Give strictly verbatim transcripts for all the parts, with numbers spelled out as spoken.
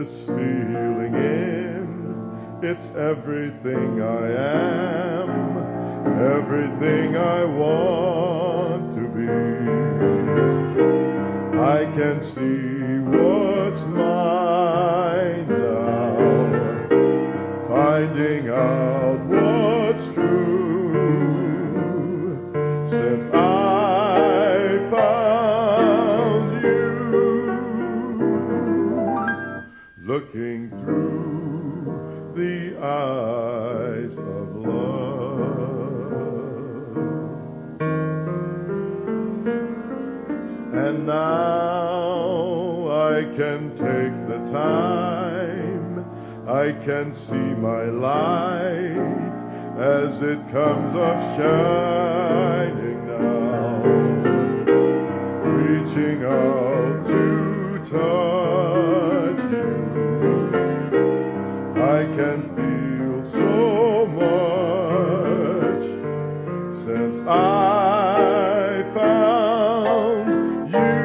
this feeling in. It's everything I am, everything I want to be. I can see what's mine now, finding out what's true, since I found you, looking through the eyes of love. And now I can take the time, I can see my life as it comes up shining now, reaching out to touch you. I can feel so much since I found you,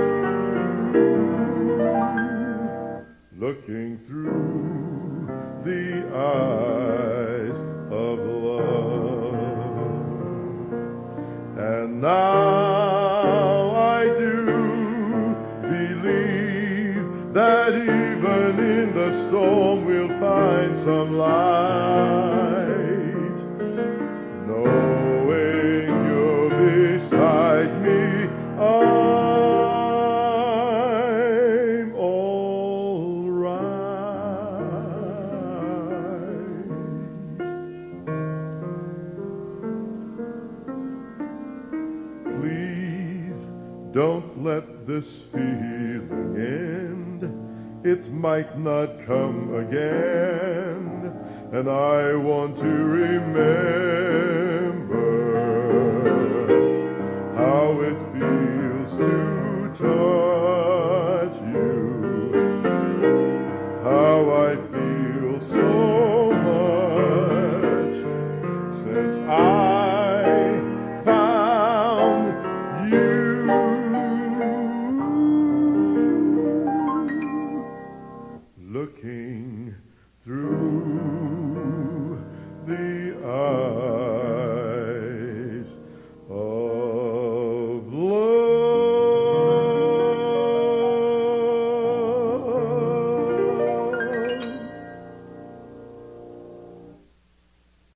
looking through the eyes of love. And now I do believe that even in the storm we'll find some light, knowing you're beside me. I'm all right. Please don't let this feeling end. It might not come again, and I want to remember how it feels to touch you, how I feel so much since I found you, looking through the eyes